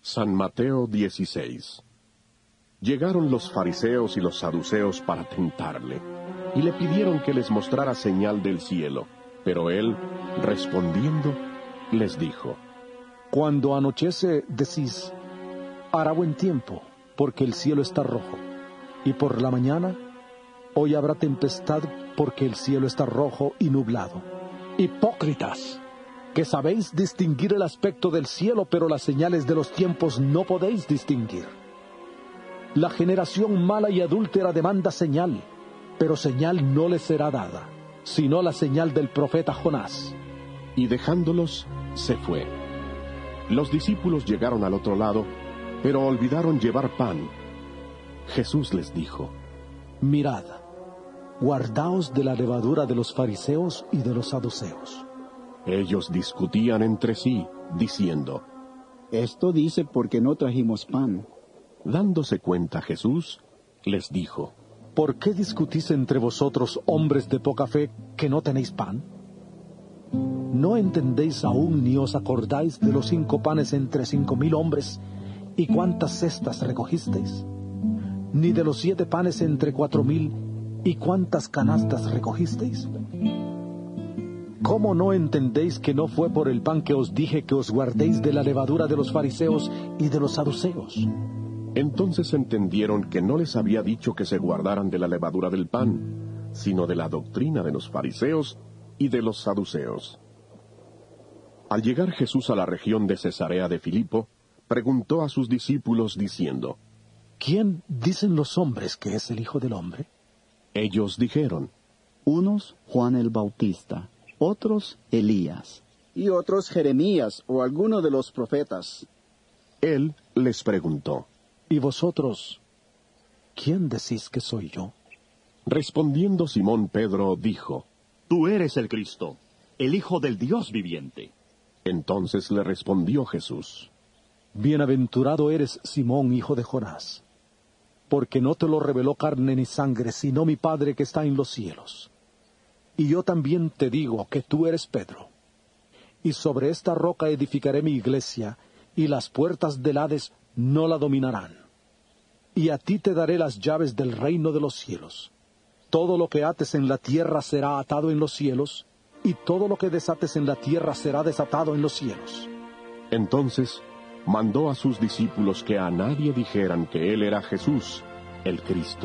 San Mateo 16. Llegaron los fariseos y los saduceos para tentarle, y le pidieron que les mostrara señal del cielo. Pero él, respondiendo, les dijo: Cuando anochece, decís, hará buen tiempo, porque el cielo está rojo. Y por la mañana, hoy habrá tempestad, porque el cielo está rojo y nublado. Hipócritas, que sabéis distinguir el aspecto del cielo, pero las señales de los tiempos no podéis distinguir. La generación mala y adúltera demanda señal, pero señal no les será dada, sino la señal del profeta Jonás. Y dejándolos, se fue. Los discípulos llegaron al otro lado, pero olvidaron llevar pan. Jesús les dijo: Mirad, guardaos de la levadura de los fariseos y de los saduceos. Ellos discutían entre sí, diciendo: Esto dice porque no trajimos pan. Dándose cuenta Jesús, les dijo: ¿Por qué discutís entre vosotros, hombres de poca fe, que no tenéis pan? ¿No entendéis aún ni os acordáis de los 5 panes entre 5,000 hombres, y cuántas cestas recogisteis? Ni de los 7 panes entre 4,000, y cuántas canastas recogisteis? ¿Cómo no entendéis que no fue por el pan que os dije que os guardéis de la levadura de los fariseos y de los saduceos? Entonces entendieron que no les había dicho que se guardaran de la levadura del pan, sino de la doctrina de los fariseos y de los saduceos. Al llegar Jesús a la región de Cesarea de Filipo, preguntó a sus discípulos diciendo: ¿Quién dicen los hombres que es el Hijo del Hombre? Ellos dijeron: Unos Juan el Bautista, otros Elías, y otros Jeremías o alguno de los profetas. Él les preguntó: ¿Y vosotros, quién decís que soy yo? Respondiendo Simón Pedro dijo: Tú eres el Cristo, el Hijo del Dios viviente. Entonces le respondió Jesús: Bienaventurado eres, Simón, hijo de Jonás, porque no te lo reveló carne ni sangre, sino mi Padre que está en los cielos. Y yo también te digo que tú eres Pedro, y sobre esta roca edificaré mi iglesia, y las puertas del Hades no la dominarán. Y a ti te daré las llaves del reino de los cielos. Todo lo que ates en la tierra será atado en los cielos, y todo lo que desates en la tierra será desatado en los cielos. Entonces mandó a sus discípulos que a nadie dijeran que él era Jesús, el Cristo.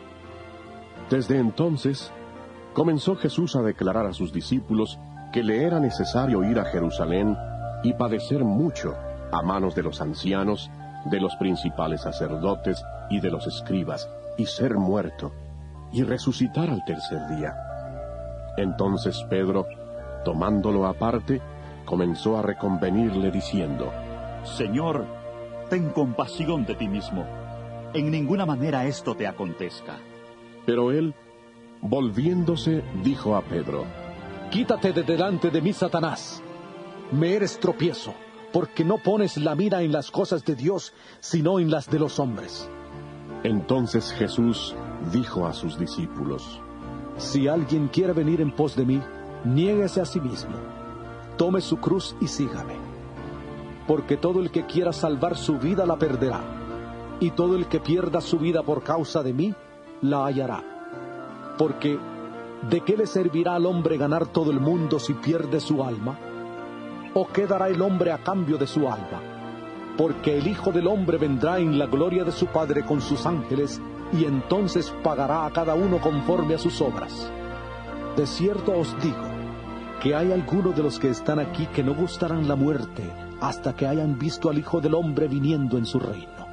Desde entonces comenzó Jesús a declarar a sus discípulos que le era necesario ir a Jerusalén y padecer mucho a manos de los ancianos, de los principales sacerdotes y de los escribas, y ser muerto, y resucitar al tercer día. Entonces Pedro, tomándolo aparte, comenzó a reconvenirle diciendo: Señor, ten compasión de ti mismo. En ninguna manera esto te acontezca. Pero él, volviéndose, dijo a Pedro: Quítate de delante de mí, Satanás. Me eres tropiezo, porque no pones la mira en las cosas de Dios, sino en las de los hombres. Entonces Jesús dijo a sus discípulos: Si alguien quiere venir en pos de mí, niéguese a sí mismo, tome su cruz y sígame. Porque todo el que quiera salvar su vida la perderá, y todo el que pierda su vida por causa de mí, la hallará. Porque, ¿de qué le servirá al hombre ganar todo el mundo si pierde su alma? ¿O qué dará el hombre a cambio de su alma? Porque el Hijo del Hombre vendrá en la gloria de su Padre con sus ángeles, y entonces pagará a cada uno conforme a sus obras. De cierto os digo, que hay algunos de los que están aquí que no gustarán la muerte, hasta que hayan visto al Hijo del Hombre viniendo en su reino.